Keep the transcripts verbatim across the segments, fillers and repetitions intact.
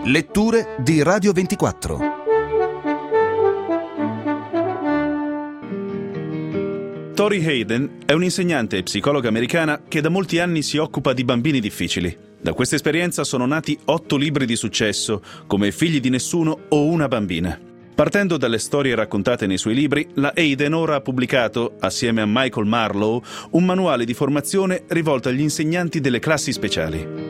Letture di Radio ventiquattro. Tori Hayden è un'insegnante e psicologa americana che da molti anni si occupa di bambini difficili. Da questa esperienza sono nati otto libri di successo, come Figli di nessuno o Una bambina. Partendo dalle storie raccontate nei suoi libri, la Hayden ora ha pubblicato, assieme a Michael Marlowe, un manuale di formazione rivolto agli insegnanti delle classi speciali.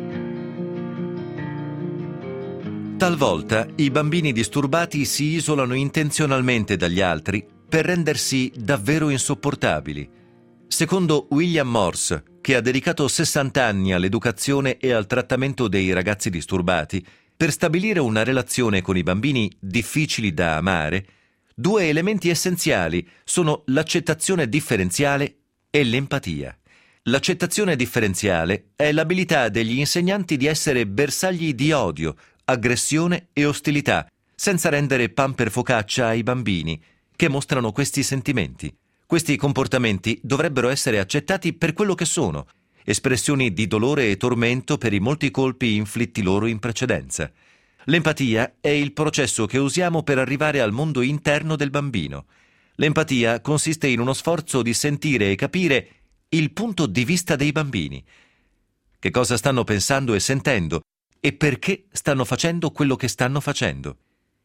Talvolta i bambini disturbati si isolano intenzionalmente dagli altri per rendersi davvero insopportabili. Secondo William Morse, che ha dedicato sessanta anni all'educazione e al trattamento dei ragazzi disturbati, per stabilire una relazione con i bambini difficili da amare, due elementi essenziali sono l'accettazione differenziale e l'empatia. L'accettazione differenziale è l'abilità degli insegnanti di essere bersagli di odio, aggressione e ostilità, senza rendere pan per focaccia ai bambini che mostrano questi sentimenti. Questi comportamenti dovrebbero essere accettati per quello che sono, espressioni di dolore e tormento per i molti colpi inflitti loro in precedenza. L'empatia è il processo che usiamo per arrivare al mondo interno del bambino. L'empatia consiste in uno sforzo di sentire e capire il punto di vista dei bambini. Che cosa stanno pensando e sentendo e perché stanno facendo quello che stanno facendo.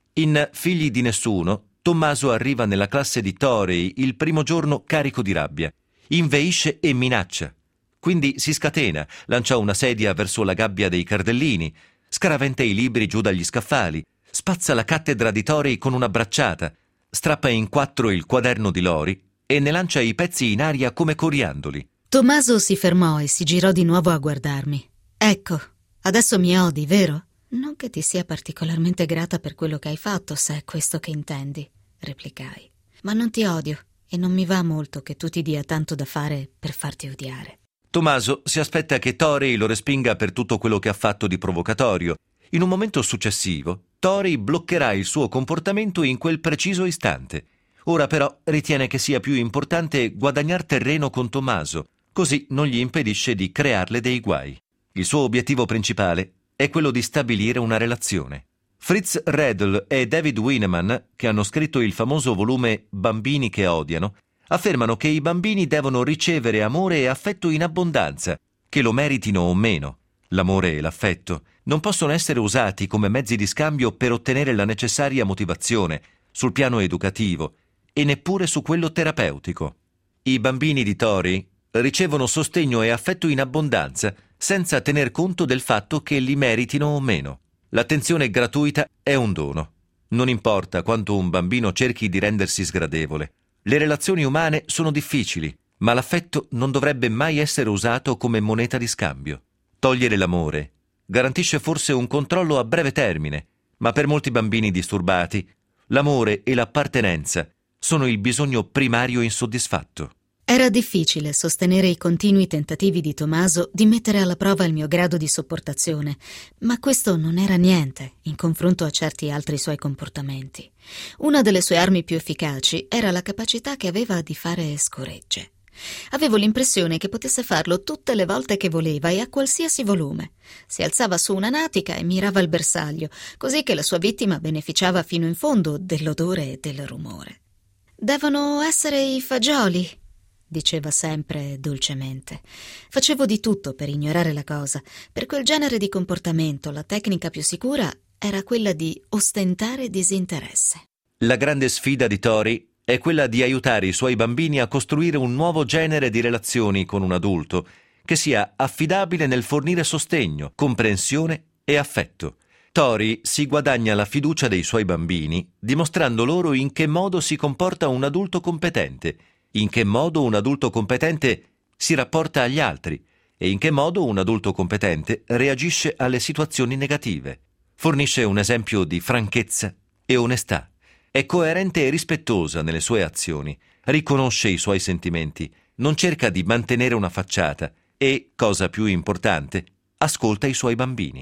In Figli di nessuno, Tommaso arriva nella classe di Tori il primo giorno carico di rabbia. Inveisce e minaccia. Quindi si scatena, lancia una sedia verso la gabbia dei cardellini, scaraventa i libri giù dagli scaffali, spazza la cattedra di Tori con una bracciata, strappa in quattro il quaderno di Lori e ne lancia i pezzi in aria come coriandoli. Tommaso si fermò e si girò di nuovo a guardarmi. Ecco, adesso mi odi, vero? Non che ti sia particolarmente grata per quello che hai fatto, se è questo che intendi, replicai. Ma non ti odio e non mi va molto che tu ti dia tanto da fare per farti odiare. Tommaso si aspetta che Tori lo respinga per tutto quello che ha fatto di provocatorio. In un momento successivo, Tori bloccherà il suo comportamento in quel preciso istante. Ora però ritiene che sia più importante guadagnar terreno con Tommaso, così non gli impedisce di crearle dei guai. Il suo obiettivo principale è quello di stabilire una relazione. Fritz Redl e David Weineman, che hanno scritto il famoso volume Bambini che odiano, affermano che i bambini devono ricevere amore e affetto in abbondanza, che lo meritino o meno. L'amore e l'affetto non possono essere usati come mezzi di scambio per ottenere la necessaria motivazione sul piano educativo e neppure su quello terapeutico. I bambini di Tori ricevono sostegno e affetto in abbondanza senza tener conto del fatto che li meritino o meno. L'attenzione gratuita è un dono. Non importa quanto un bambino cerchi di rendersi sgradevole. Le relazioni umane sono difficili, ma l'affetto non dovrebbe mai essere usato come moneta di scambio. Togliere l'amore garantisce forse un controllo a breve termine, ma per molti bambini disturbati, l'amore e l'appartenenza sono il bisogno primario insoddisfatto. Era difficile sostenere i continui tentativi di Tommaso di mettere alla prova il mio grado di sopportazione, ma questo non era niente in confronto a certi altri suoi comportamenti. Una delle sue armi più efficaci era la capacità che aveva di fare scoregge. Avevo l'impressione che potesse farlo tutte le volte che voleva e a qualsiasi volume. Si alzava su una natica e mirava il bersaglio, così che la sua vittima beneficiava fino in fondo dell'odore e del rumore. «Devono essere i fagioli», diceva sempre dolcemente. Facevo di tutto per ignorare la cosa. Per quel genere di comportamento la tecnica più sicura era quella di ostentare disinteresse. La grande sfida di Tori è quella di aiutare i suoi bambini a costruire un nuovo genere di relazioni con un adulto che sia affidabile nel fornire sostegno, comprensione e affetto. Tori si guadagna la fiducia dei suoi bambini dimostrando loro in che modo si comporta un adulto competente, in che modo un adulto competente si rapporta agli altri e in che modo un adulto competente reagisce alle situazioni negative. Fornisce un esempio di franchezza e onestà. È coerente e rispettosa nelle sue azioni, riconosce i suoi sentimenti, non cerca di mantenere una facciata e, cosa più importante, ascolta i suoi bambini.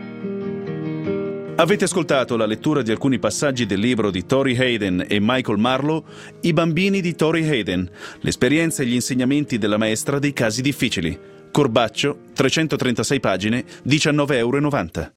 Avete ascoltato la lettura di alcuni passaggi del libro di Tori Hayden e Michael Marlowe, I bambini di Tori Hayden, l'esperienza e gli insegnamenti della maestra dei casi difficili. Corbaccio, trecentotrentasei pagine, diciannove virgola novanta euro.